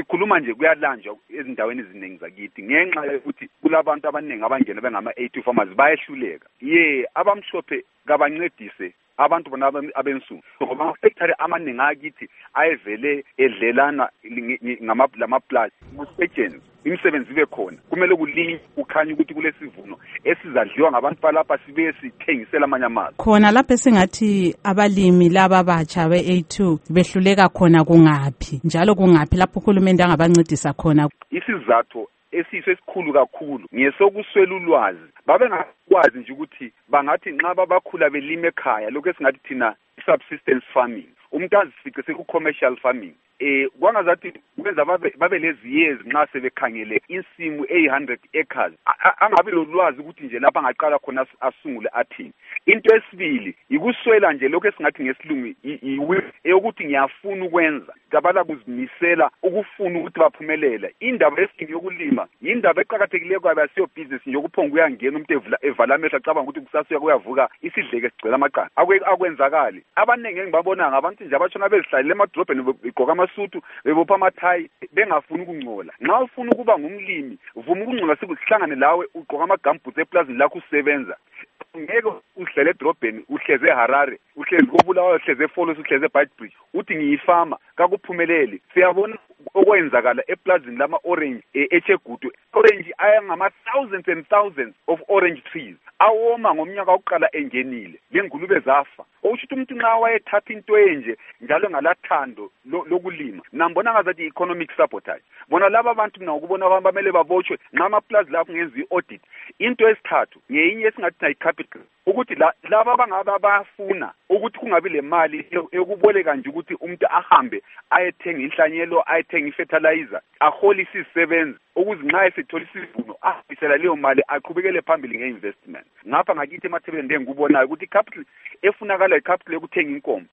ngikhuluma nje kuyalanjwa ezindaweni eziningi zakithi ngenxa yokuthi kulabantu abaningi abangena bengama-A2 farmers bayehluleka abamhlophe kabancedise abantu bona abensundu ngoba amahektare amaningi akithi ayevele edlelana lama-plus kusetshenzwe imisebenzi ibe khona kumele kulinywe kukhanye ukuthi kulesivuno esizadliwa ngabantu balapha sibe sithengisela amanye amazwe khona lapho esingathi abalimi laba batsha be-A2 behluleka khona kungaphi njalo kungaphi lapho uhulumende angabancedisa khona isizathu esiso esikhulu kakhulu ngesokuswela ulwazi babengakwazi nje ukuthi bangathi nxa babakhula belima ekhaya lokho esingathi thina subsistence farming umuntu azifice seku-commercial farming kwangazathi kwenza babe lezi years nxa sebekhangele insimu 100 acres angabi lolwazi ukuthi nje lapha angaqala khona asungule athini. Into esibili ikuswela nje lokho esingathi ngesilungu eyokuthi ngiyafuna ukwenza ngabala kuzimisela ukufuna ukuthi baphumelele. Indaba esini yokulima indaba eqhakathekileyo kwabe asiyo business nje ukuphonga uyangena umuntu evala amehlo acabanga ukuthi kusasa kuyavuka isidleke sigcwele amaqanda akwenzakali. Abaningi engibabona ngabantu nje abashona bezihlalele emadrobheni begqoka amasutu bebopha amathayi bengafuni ukungcola. Nxa ufuna ukuba ngumlimi vuma ukungcola sikuhlangane lawe ugqoka amagambutse eplazini lakho usebenza. Ngeke uhlele edrobheni uhleze eHarare uhleze koBulawayo uhleze eFolos uhleze eBeitbridge uthi ngiyifama kakuphumeleli. Siyabona okwenzakala eplazini lama orange eChegutu orange ayangama thousands and thousands of orange trees awoma ngomnyaka oqala engenile lengulube zafa. Okusho umuntu nxa wayethatha into enje njalo ngalathando lokulima nambona ngazathi economic sabotage. Bona laba abantu mina ukubona abantu bamele babotshwe nxa amaplazi lapho ngenza iaudit. Into esithathu ngeyinye esingathi capital ukuthi laba bangaba bafuna ukuthi kungabi le mali yokuboleka nje ukuthi umuntu ahambe ayethenga inhlanyelo ayethenga ifertilizer aholise isebenzi ukuze nxa esethola isivuno ahisela leyo mali aqhubekele phambili ngeinvestment. Ngapha ngakithi emathebeni ngikubonayo ukuthi capital efunakala icapital yokuthenga inkomo